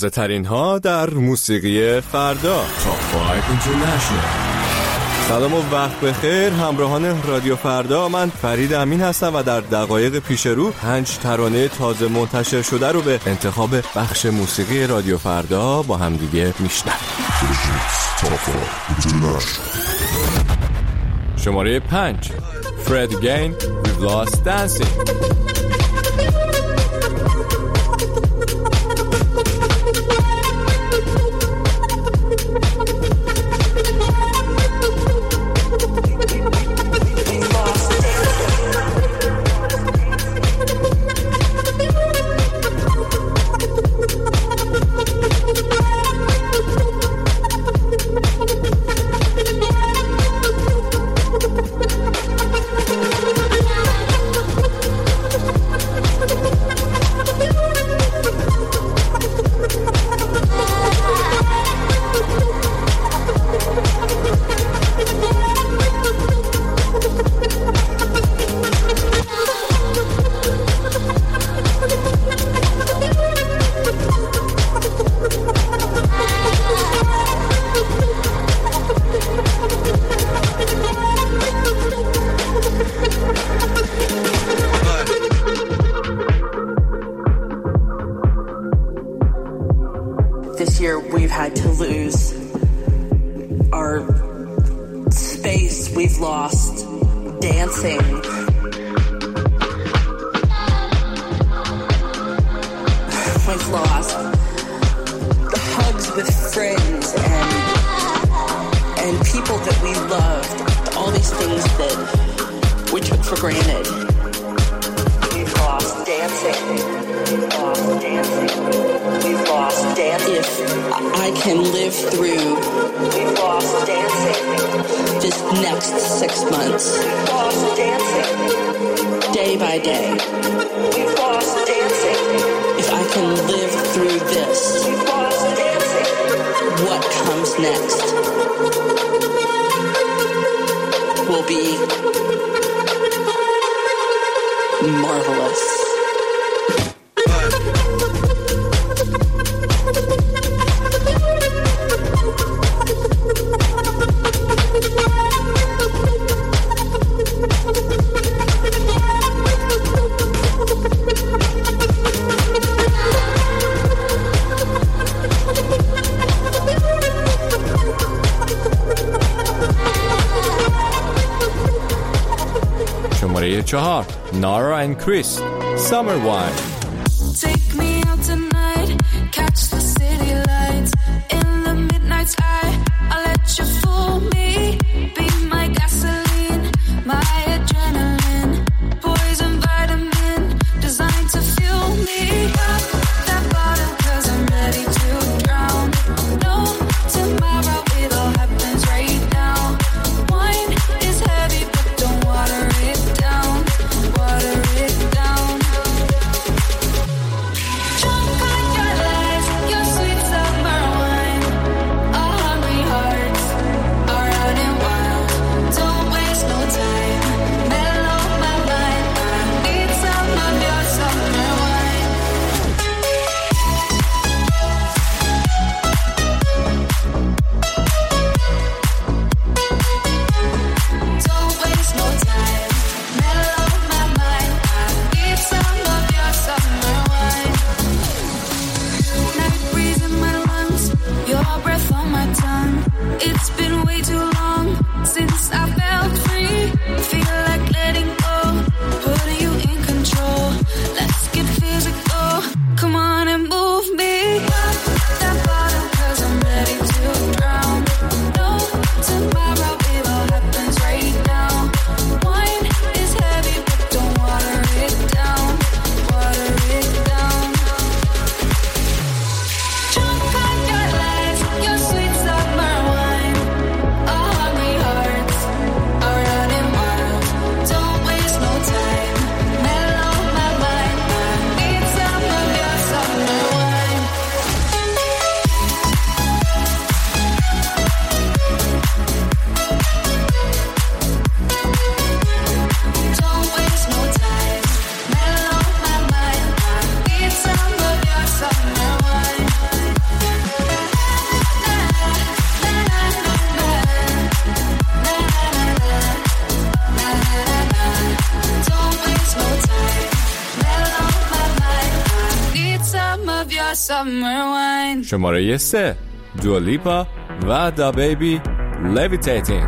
تازه ترین ها در موسیقی فردا. Top 5 International. سلام و وقت بخیر همراهان رادیو فردا، من فرید امین هستم و در دقایق پیش رو 5 ترانه تازه منتشر شده رو به انتخاب بخش موسیقی رادیو فردا با هم دیگه میشنویم. شماره 5 Fred Again We've Lost Dancing. This year we've had to lose our space, we've lost dancing. We've lost hugs with friends and people that we loved, all these things that we took for granted. We've lost dancing. We've lost dancing. We've lost dancing. If I can live through we've lost dancing this next 6 months. We've lost dancing. Day by day. We've lost dancing. If I can live through this, we've lost dancing. What comes next will be marvelous. شماره 4 Nara and Chris Summer Wine. Take me out tonight, catch the city lights in the midnight sky. I'll let you fool me, be my gasoline, my adrenaline, poison vitamin, designed to fuel me. Pop that bottle 'cause I'm ready to drown. No tomorrow, it all happens right now. Wine is heavy, but don't water it down. Water it down. Drunk on your lies, your sweet summer our summer wine. شماره 3 دوا لیپا و دا بیبی Levitating.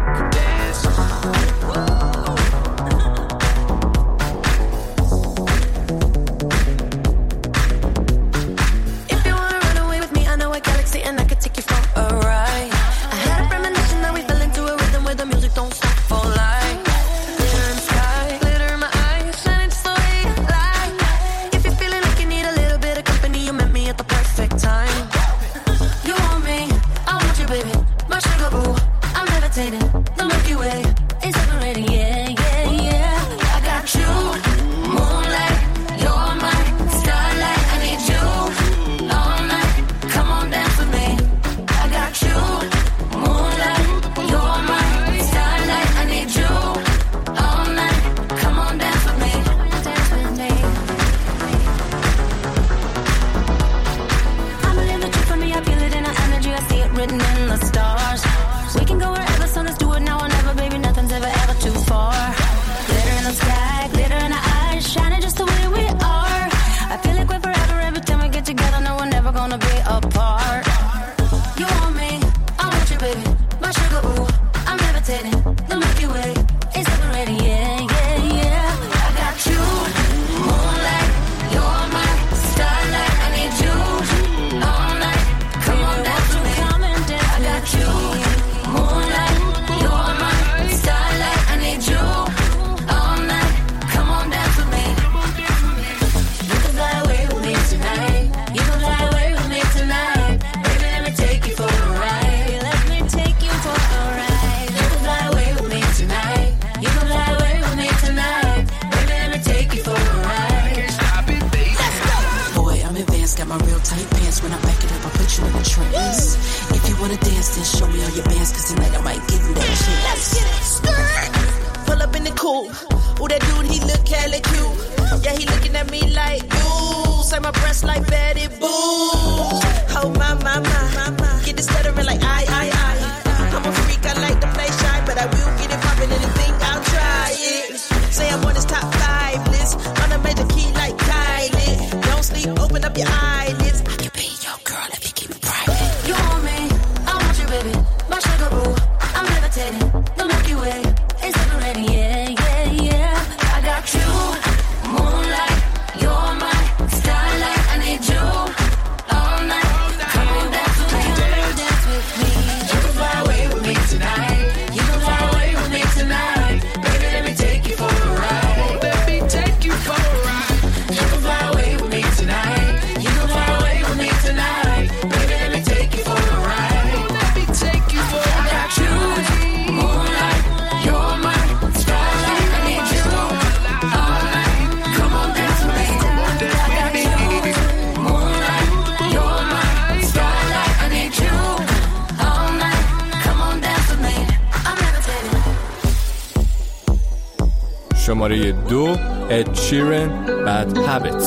شماره 2 Ed Sheeran Bad Habits.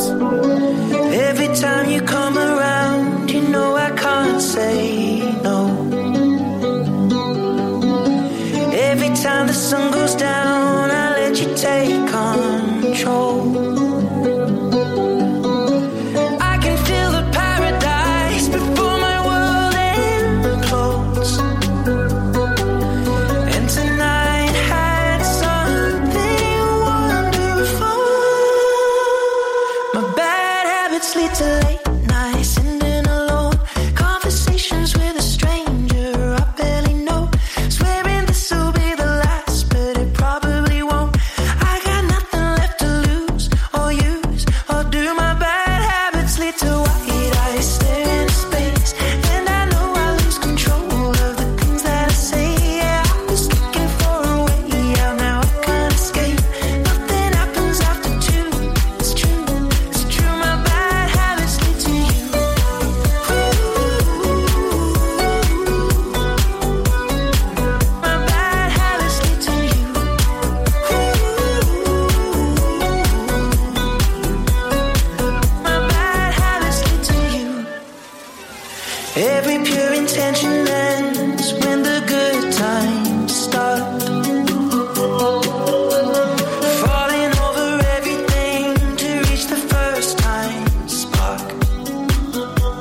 Every time you come around, you know I can't say no. Every time the sun goes down, I let you take control. I can feel the paradise before my world implodes. And tonight had something wonderful. My bad habits lead to late nights, ending alone. Conversations with a stranger I barely know. Swearing this will be the last, but it probably won't. I got nothing left to lose or use, or do my bad habits lead to white eyes stare into space? And I know I lose control of the things that I say. Yeah, I was looking for a way out, now I can't escape. Nothing happens after 2. It's true, it's true. My bad habits lead to you. My bad habits lead to you. My bad habits lead to you. Every pure intention ends when the good times start. Falling over everything to reach the first time spark.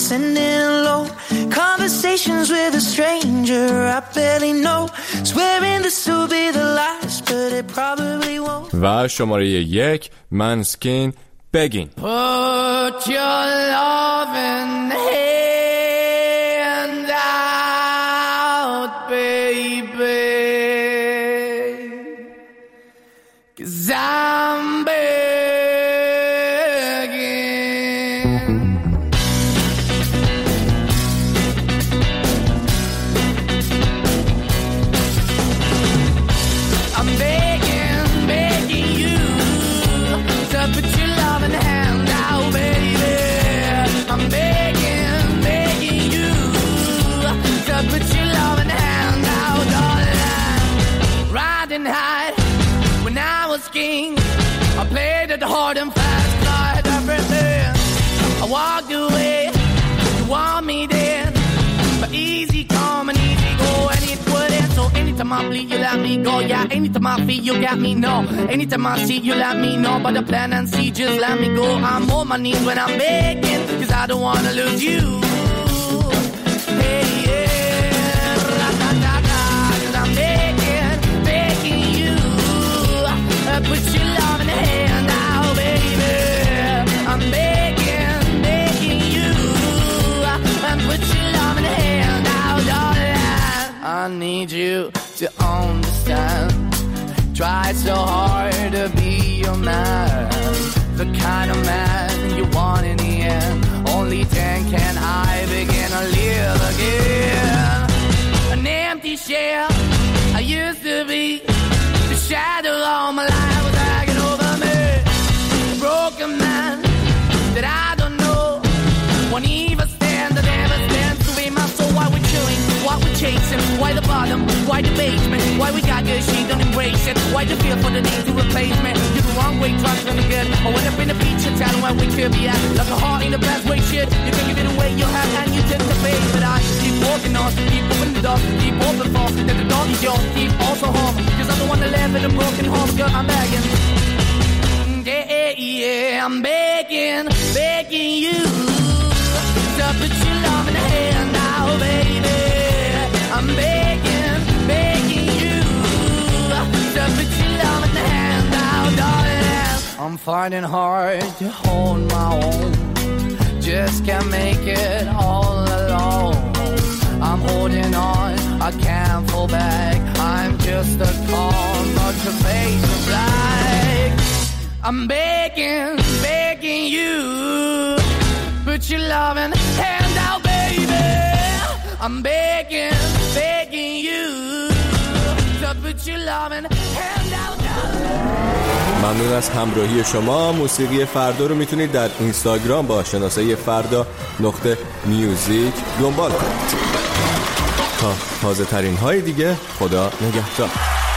sending alone conversations with a stranger I barely know, swearing this will be the last, but it probably won't. و شماره 1 منسکین بگین. Put your loving hand out, baby, 'cause I'm I played it hard and fast, I had everything. I walked away, you want me then, but easy come and easy go, and it wouldn't. So anytime I bleed, you let me go. Yeah, anytime I feel, you got me, no. Anytime I see, you let me know. But the plan and see, just let me go. I'm on my knees when I'm begging, 'cause I don't wanna lose you. Hey, yeah, ra-da-da-da, 'cause I'm begging you. Put your love in the hand now, baby. I'm begging you. And put your love in the hand now, darling. I need you to understand. Try so hard to be your man, the kind of man you want in the end. Only then can I begin to live again. An empty shell I used to be. Shadow all my life was hanging over me. A broken man that I don't know won't even stand. I never stand to be my soul. Why we chewing? Why we chasing? Why the bottom? Why the basement? Why we got good, she don't embrace it? Why the feel for the need to replace me? You're the wrong way, trying to be good. I went up in the feature town where we could be at. Like a heart in the best way, shit. You can give it away, you have, and you tend to pay. But I keep walking on, keep moving the door, keep open for. Then the dog is yours, keep also home. 'Cause I'm the one that live in a broken home, girl, I'm begging. Yeah, I'm begging you to put your love in the hand now, baby. I'm begging you to put your love in the hand now, darling. I'm finding hard to hold my own, just can't make it all alone. I'm holding on, I can't fall back. I'm just a call, but your face is black. I'm begging you, put your loving hand out, baby. I'm begging you, to put your loving hand out. ممنون از همراهی شما. موسیقی فردا رو میتونید در اینستاگرام با شناسه فردا.میوزیک دنبال کنید. تا تازه ترین های دیگه، خدا نگهدار.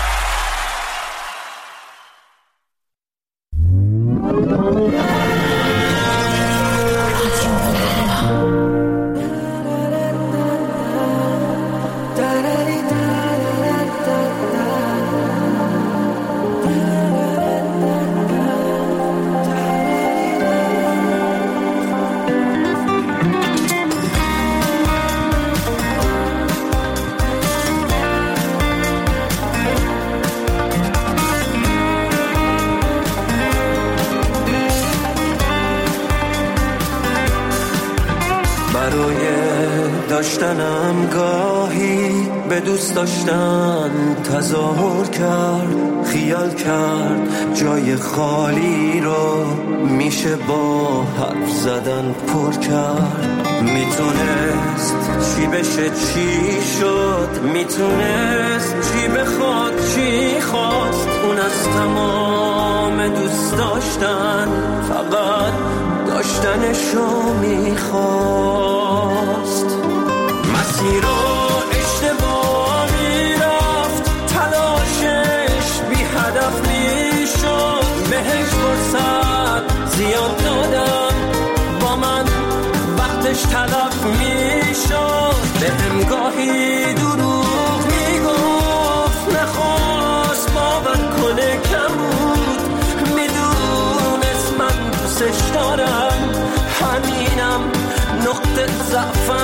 داشتنم گاهی به دوست داشتن تظاهر کرد، خیال کرد جای خالی رو میشه با حرف زدن پر کرد. میتونست چی بشه چی شد، میتونست چی بخواد چی خواست. اون از تمام دوست داشتن فقط داشتنشو میخواست. مسیر رو اشتباهی رفت، تلاشش بی هدف میشد. بهش فرصت زیاد دادم، با من وقتش تلف میشد. بهم گاهی دروغ میگفت، نخواست باور کنه کم بود. میدونست من دوستش دارم، همینم نقطه ضعفم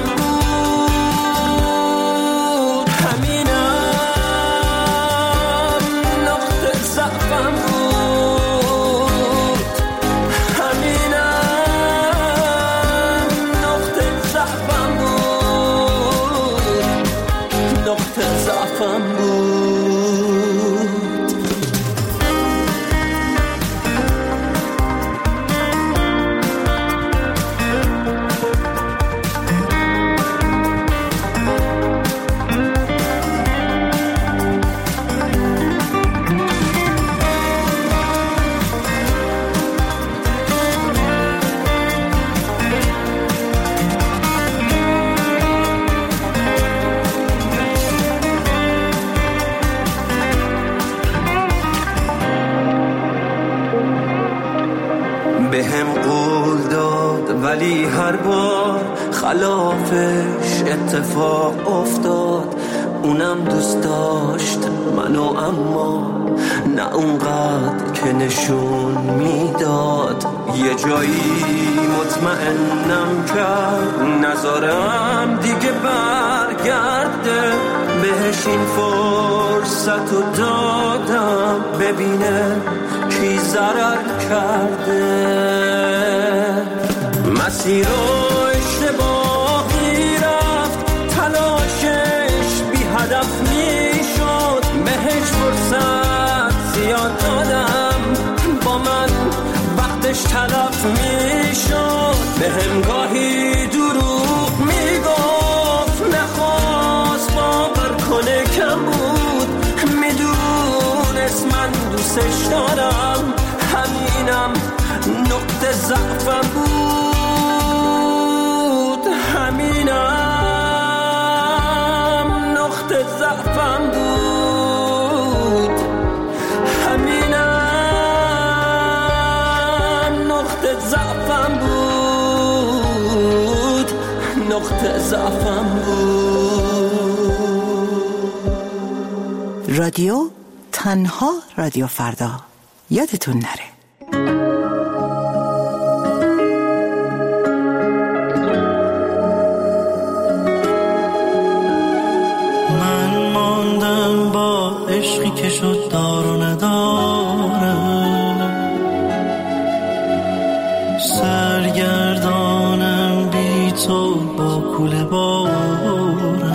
بود، همینم نقطه ضعفم بود، همینم نقطه ضعفم بود، نقطه ضعفم بود. بهم قول داد ولی هر بار خلافش اتفاق افتاد. اونم دوست داشت منو اما نه اونقدر که نشون میداد. یه جایی مطمئنم کرد نذارم دیگه برگرده، بهش این فرصت رو دادم ببینه کی ضرر کرده. مسیر رو اشتباهی رفت، تلاشش بی هدف میشد، بهش فرصت زیاد دادم با من وقتش تلف میشد. بهم گاهی دروغ میگفت نخواست باور کنه کم بود، میدونست من دوستش دارم، همینم نقطه ضعفم بود، همینم نقطه ضعفم بود، همینم نقطه ضعفم بود، نقطه ضعفم بود. رادیو تنها رادیو فردا، یادتون نره. من ماندم با عشقی که شد دار و ندارم، سرگردانم بی تو با کوله بارم.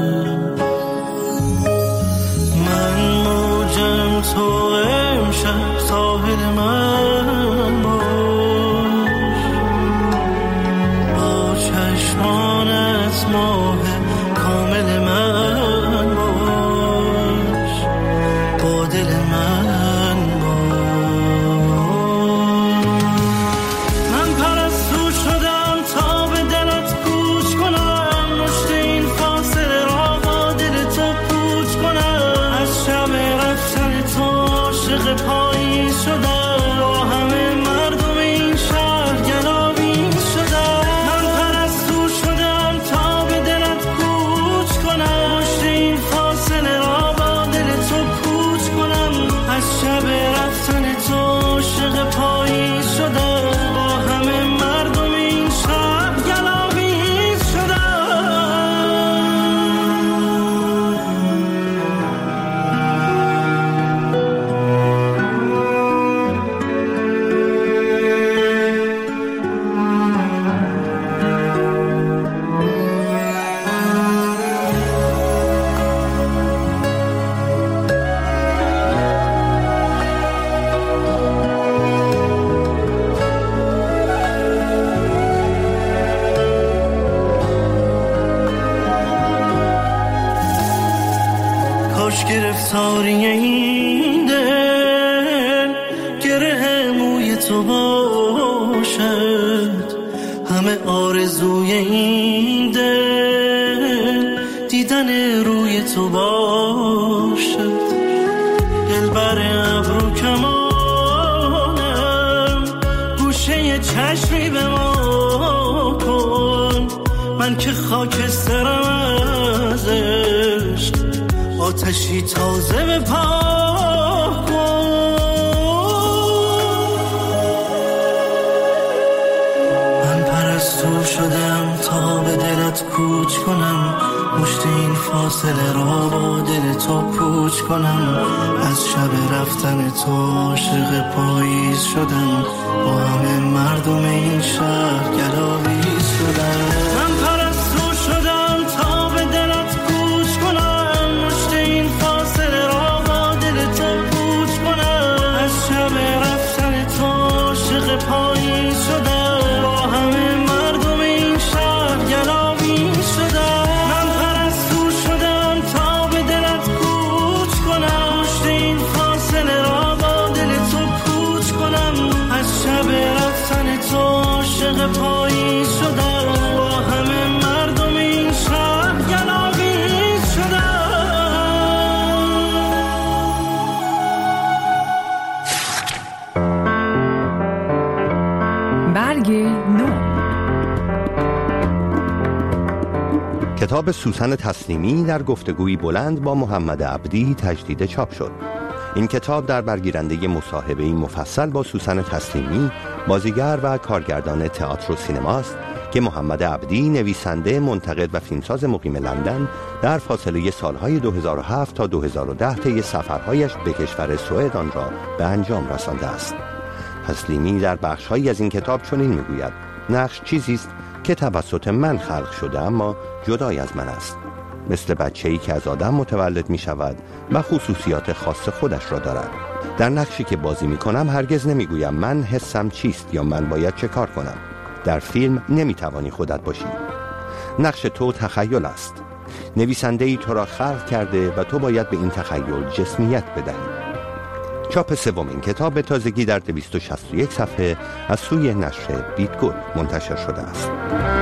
من موجم تو امشب ساحل من باش، با چشمانت ماه کامل من باش، با دل من باش. من پرستو شدم تا به دلت گوش کنم، مشت این فاصله را با دل تو پوچ کنم. از شب رفتن تو عاشق پاییز شدم، با همه مردم این شهر گلاویز شدم. من پرستو شدم تا به دلت گوش کنم، مشت این فاصله را با دل تو پوچ کنم. از شب رفتن تو عاشق پاییز شدم، با همه مردم این شهر گلاویز شدم. کاش گرفتاری این دل گره موی تو باشد، همه آرزوی این دل دیدن روی تو باشد. دلبر ابرو کمانم، گوشه چشمی به ما کن، من که خاکسترم از عشق، آتشی تازه به پا کن. من پرستو شدم تا به دلت کوچ کنم، مشت این فاصله را با دل تو پوچ کنم. از شب رفتن تو عاشق پاییز شدم، با همه مردم این شهر گلاویز شدم. من پرستو شدم تا به دلت کوچ کنم، مشت این فاصله را با دل تو پوچ کنم. از شب رفتن تو عاشق پاییز شدم، با همه مردم این شهر گلاویز شدم. من پرستو شدم تا به دلت کوچ کنم، مشت این فاصله را با دل تو پوچ کنم. از شب رفتن تو عاشق پاییز شدم، با همه مردم این شهر گلاویز شدم. برگ نو. کتاب سوسن تسلیمی در گفتگویی بلند با محمد عبدی تجدید چاپ شد. این کتاب در برگیرنده مصاحبه‌ای مفصل با سوسن تسلیمی، بازیگر و کارگردان تئاتر و سینما است که محمد عبدی، نویسنده، منتقد و فیلمساز مقیم لندن، در فاصله سالهای 2007 تا 2010 طی سفرهایش به کشور سوئد آن را به انجام رسانده است. تسلیمی در بخش‌هایی از این کتاب چنین می‌گوید: نقش چیزی است که توسط من خلق شده اما جدای از من است، مثل بچه‌ای که از آدم متولد می‌شود و خصوصیات خاص خودش را دارد. در نقشی که بازی می‌کنم هرگز نمی‌گویم من حسم چیست یا من باید چه کار کنم. در فیلم نمی‌توانی خودت باشی. نقش تو تخیل است. نویسنده‌ای تو را خلق کرده و تو باید به این تخیل جسمیت بدهی. چاپ سومین کتاب به تازگی در 261 صفحه از سوی نشر بیتگل منتشر شده است.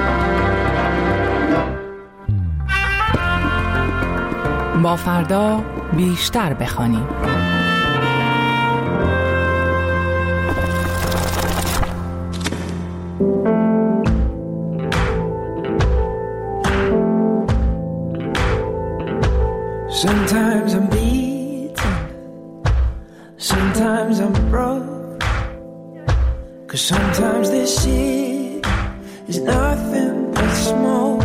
با فردا بیشتر بخوانیم. Sometimes I'm beaten, sometimes I'm broke, 'cause sometimes this shit is nothing but smoke.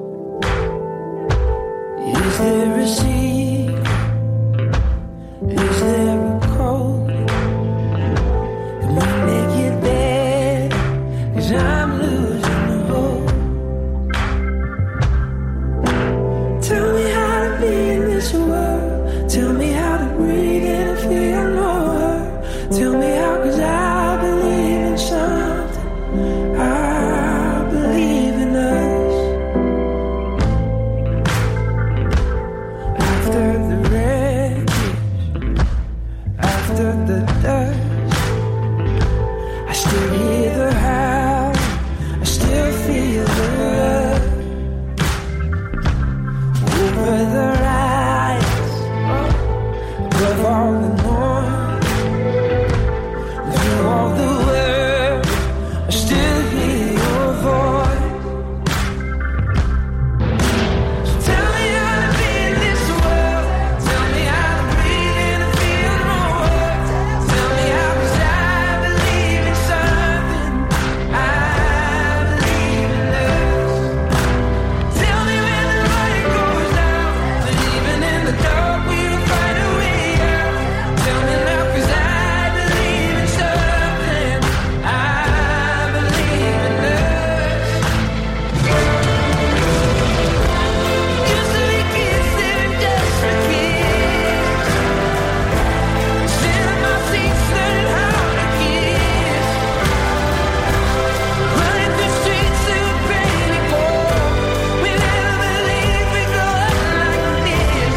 Is there a secret? Is there a code? Can we make it better? 'Cause I'm losing the hope. Tell me how to be in this world. Tell me how to breathe and feel no hurt. Tell me how, 'cause I believe in something. I believe in us. After the wreckage, after the dust, I still hear the howl, I still feel the rush. Over the rise, above all the noise, through all the world, I still hear your voice. So tell me how to be in this world. Tell me how to breathe in and feel no hurt. Tell me how, 'cause I believe in something. I believe in us. Tell me when the light goes out, that even in the dark we'll find a way out. Tell me now, 'cause I believe in something. I believe in us. Used to be kids living just for kids, sitting in my seats learning how to kiss, running through streets through a rainy fall. We never believed we'd grow up like this.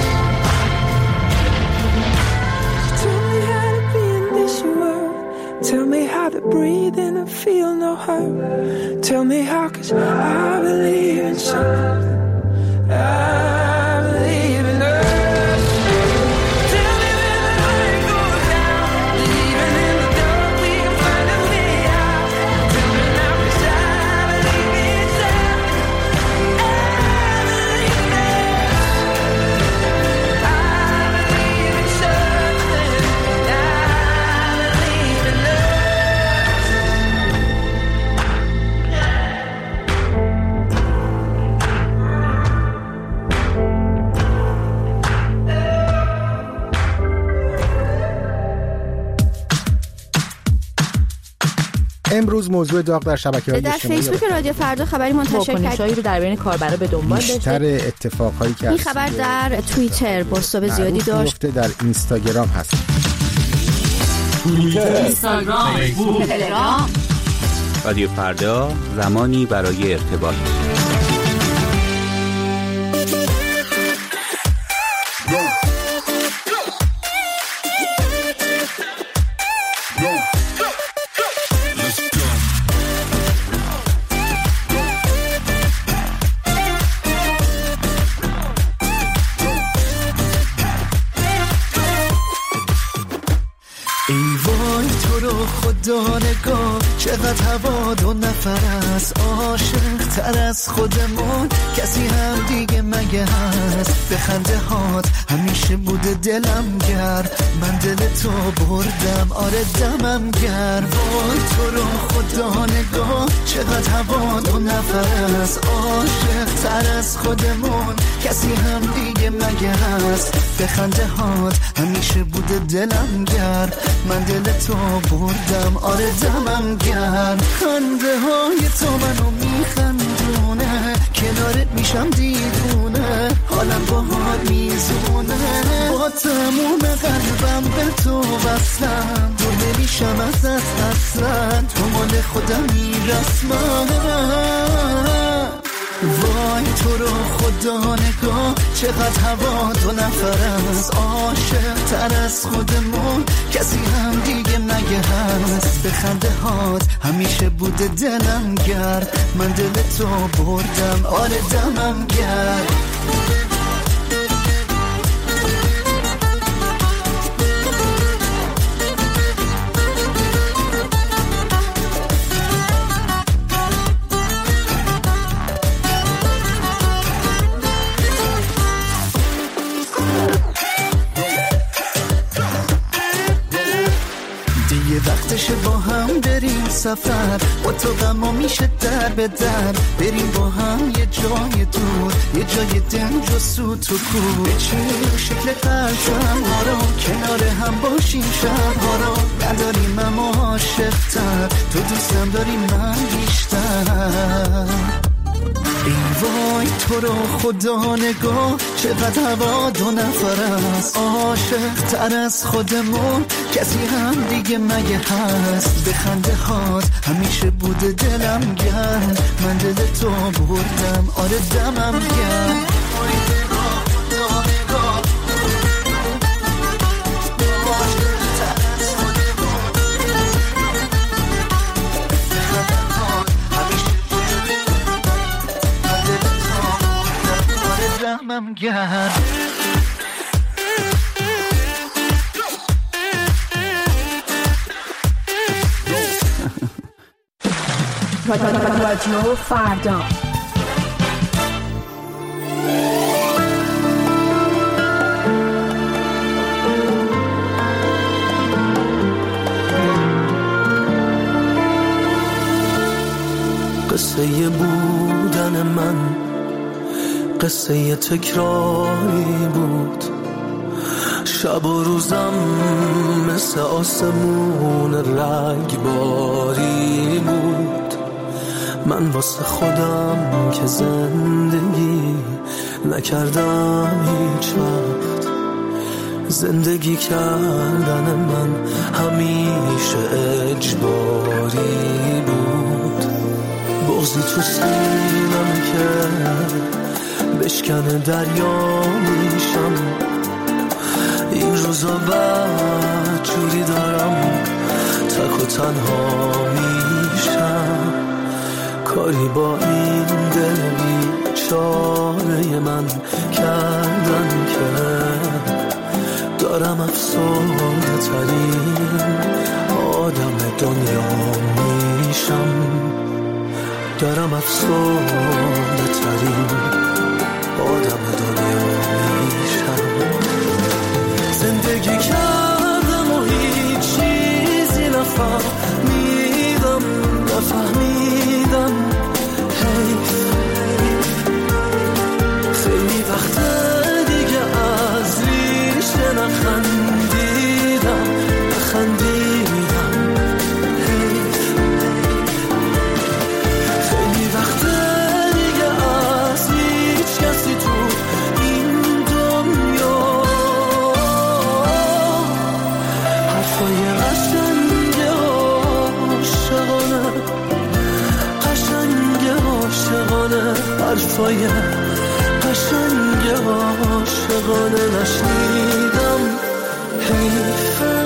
Tell me how to be in this world. Tell me how to breathe in and feel no hurt. Tell me how, 'cause I believe in something. I believe in us. Tell me when the light goes out, that even in the dark we'll find a way out. Tell me now, 'cause I believe in something. I believe in us. I believe in something. I believe in us. امروز موضوع داغ در شبکه‌های در اجتماعی فیسبوک رادیو فردا خبری منتشر کرد. واکنش‌هایی رو در بین کاربرا به دنبال داشته. بیشتر اتفاقهایی که این خبر در توییتر بازتاب زیادی داشت. در اینستاگرام هست. توییتر، اینستاگرام، فیسبوک، تلگرام. رادیو فردا، زمانی برای ارتباط. نگاه چقدر هوا دو نفر است، عاشق تر از خودمون کسی هم دیگه مگه هست؟ به خنده هات همیشه بوده دلم گرم، من دل تو بردم آره دمم گرم. وای تو رو خدا نگاه چقدر هوا دو نفر است، عاشق تر از خودمون کسی هم دیگه مگه هست؟ به خنده هات همیشه بوده دلم گرم، من دل تو بردم آره دمم گرم. خنده های تو منو میخندونه، کنارت میشم دیوونه، حالم باهات میزونه، با تموم قلبم به تو وصلم، دور نمیشم ازت اصلا، تو مال خودم میرسمم. وای تو رو خدا نگاه چقدر هوا دو نفر است، عاشق تر از خودمون کسی هم دیگه مگه هست؟ به خنده هات همیشه بوده دلم گرم، من دل تو بردم آره دمم گرم. وقتشه با هم بریم سفر، با تو غما میشه در به در، بریم با هم یه جای دور، یه جای دنج و سوت و کور، بچینیم شکل قلبم ها رو، کنار هم باشیم شب ها رو، نداریم اما عاشق‌تر، تو دوستم داری من بیشتر. ای وای تو رو خدا نگاه چقدر هوا دو نفر است، عاشق تر از خودمون کسی هم دیگه مگه هست؟ به خنده هات همیشه بوده دلم گرم، من دل تو بردم آره دمم گرم. دمم گرم. رادیو فردا. قصه بودن من قصه تکراری بود، شب و روزم مثل آسمون رگباری بود. من واسه خودم که زندگی نکردم هیچ وقت، زندگی کردن من همیشه اجباری بود. بغضی تو سینم که بشکنه دریا میشم، این روزا بعد جوری دارم تک و تنها میشم. کاری با این دل بیچاره من کردن که دارم افسرده ترین آدم دنیا میشم، دارم افسرده ترین آدم دنیا میشم. زندگی کردم و هیچ چیزی نفهمیدم، نفهمیدم. خیلی وقت دیگه از ریشه نخندیدم، نخندیدم. حرفای قشنگ عاشقانه نشنیدم. حیفه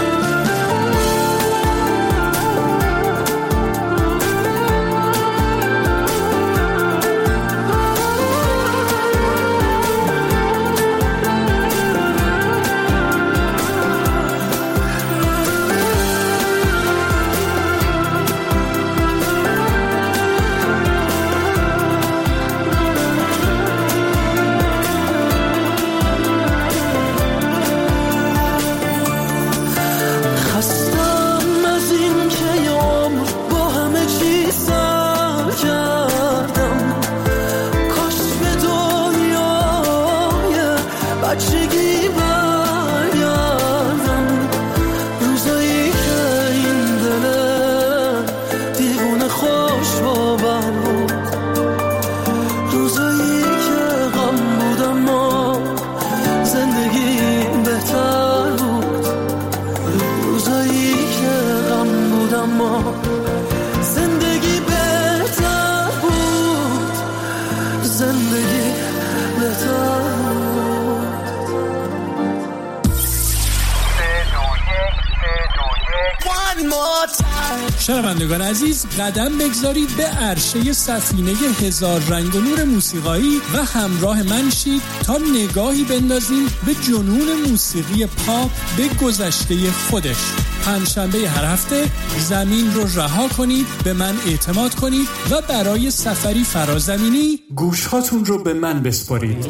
شنوندگان عزیز، قدم بگذارید به عرشه سفینه هزار رنگ و نور موسیقایی و همراه من شید تا نگاهی بندازیم به جنون موسیقی پاپ به گذشته خودش. پنجشنبه هر هفته زمین رو رها کنید، به من اعتماد کنید و برای سفری فرازمینی گوشهاتون رو به من بسپارید.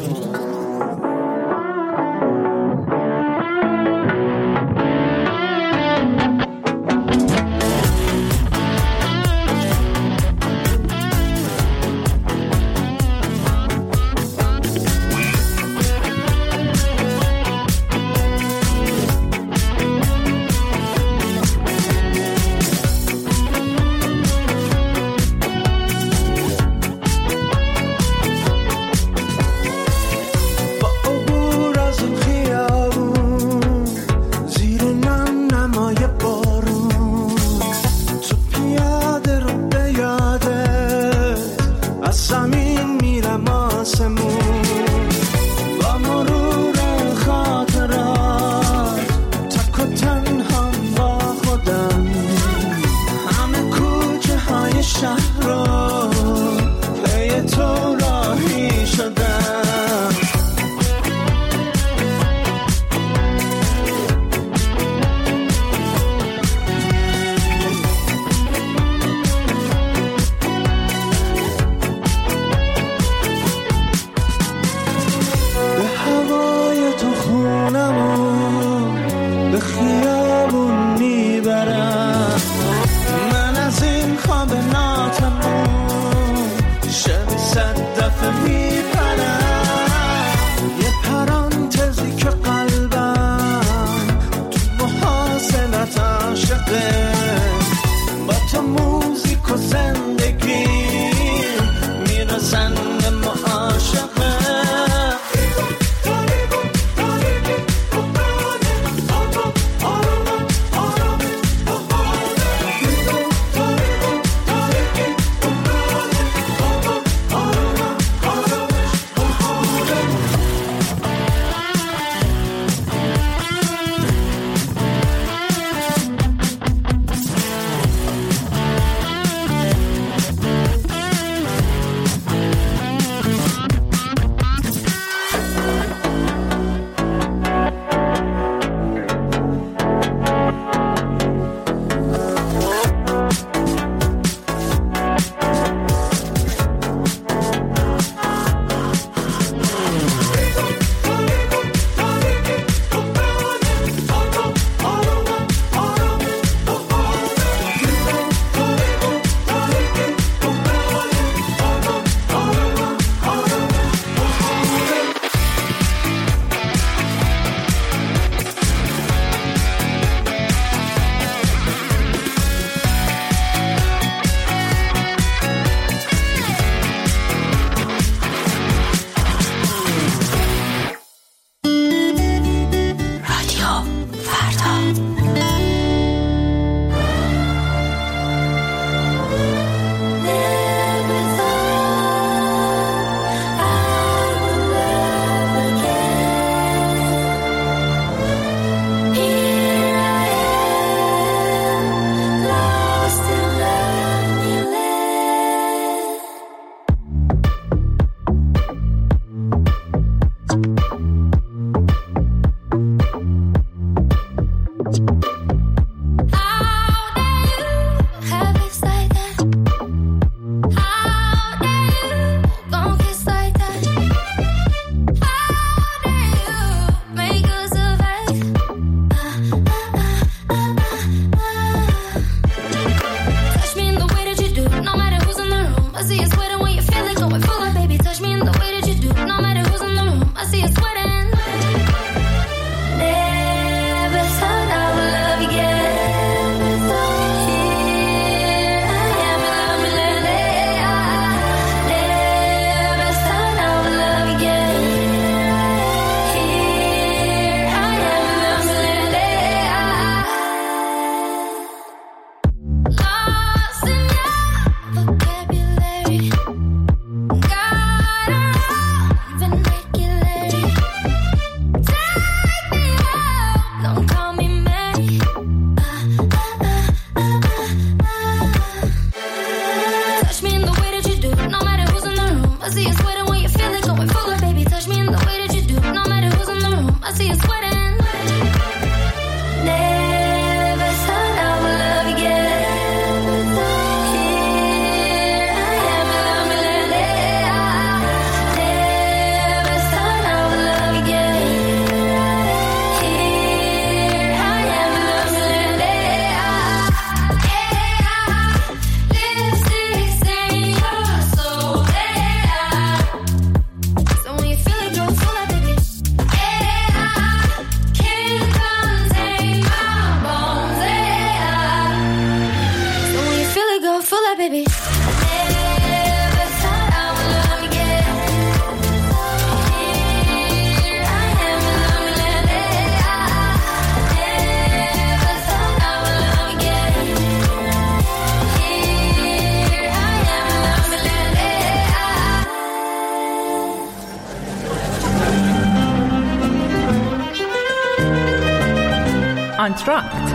آنتراکت.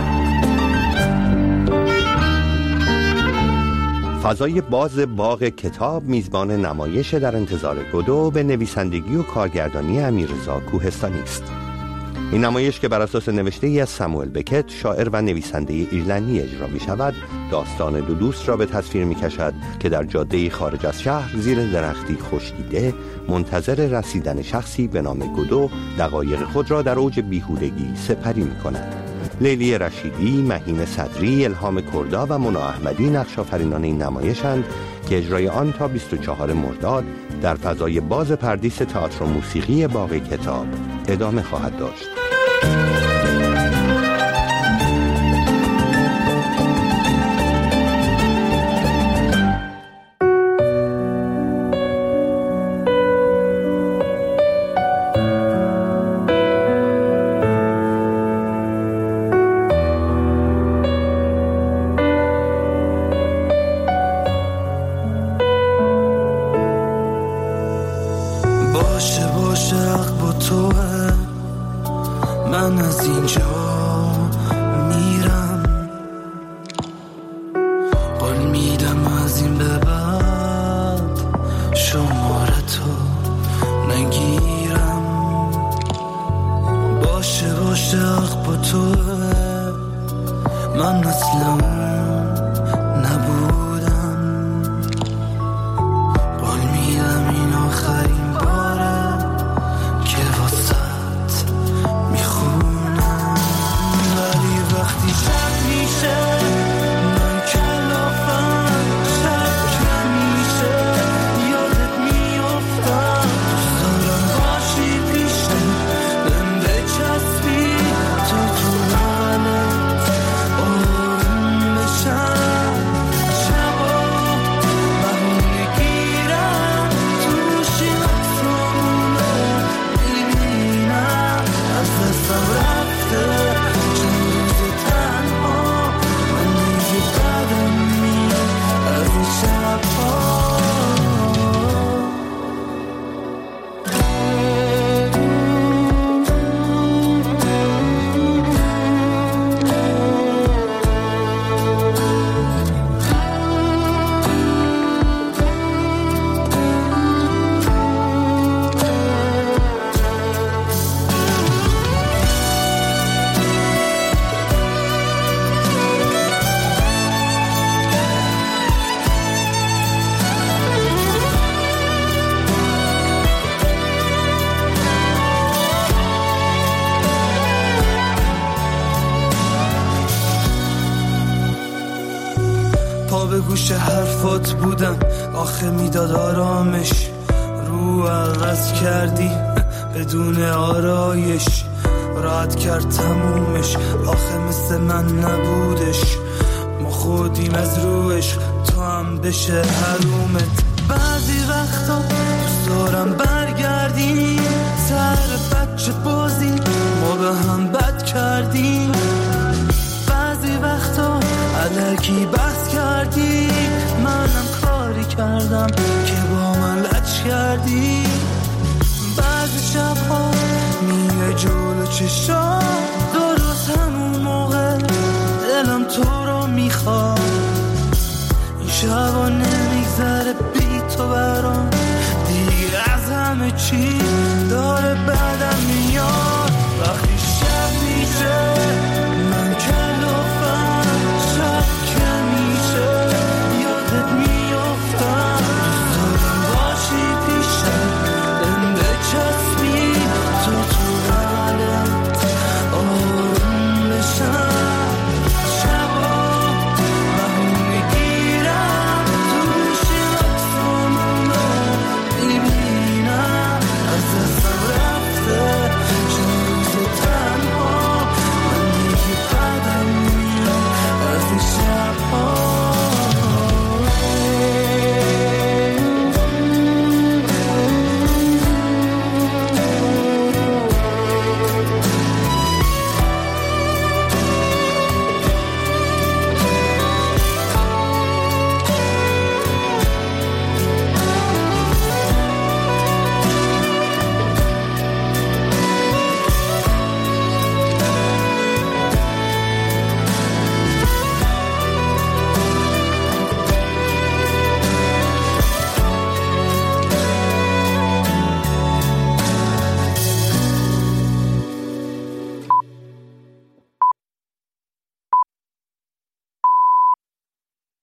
فضای باز باغ کتاب میزبان نمایش در انتظار گودو به نویسندگی و کارگردانی امیررضا کوهستانی است. این نمایش که بر اساس نوشته‌ای از ساموئل بکت، شاعر و نویسنده ایرلندی اجرا می شود، داستان دو دوست را به تصویر می کشد که در جاده خارج از شهر زیر درختی خشکیده منتظر رسیدن شخصی به نام گودو دقایق خود را در اوج بیهودگی سپری می کند. لیلی رشیدی، مهین صدری، الهام کردا و مونا احمدی نقش آفرینان این نمایشند که اجرای آن تا 24 مرداد در فضای باز پردیس تئاتر و موسیقی باغ کتاب ادامه خواهد داشت. من از اینجا میرم، قول میدم از این به بعد شمارتو نگیرم. باشه حق با توه، من اصلا نبودم. قول میدم این آخرین باره که واسط میخونم. ولی وقتی شب میشه من کلافم، شب که میشه یادت میافتم. دارم باشی پیشم بهم بچسبی تا تو حالت آروم بشم. شبا بهونه گیرم توشی مکتومونه میبینم از دستم رفته چند روز تنها. من دیگه بدم میاد از این شبها. پا به گوش حرفات بودم، آخه میداد آرامش. رو عوض کردی بدون آرایش، راحت کرد تمومش. آخه مثل من نبودش، ما خودیم از روش تو هم بشه حرومت. بعضی وقتا دوست دارم برگردیم سر بچه بازی ما به هم بد کردیم. بعضی وقتا الکی بحث کردی، منم کاری کردم که با من لج کردی. بعضی شبها میه جلو چشام، درست همون موقع دلم تو رو میخواد. این شبا نمیگذره بی تو برام، دیگه از همه چی داره بعدم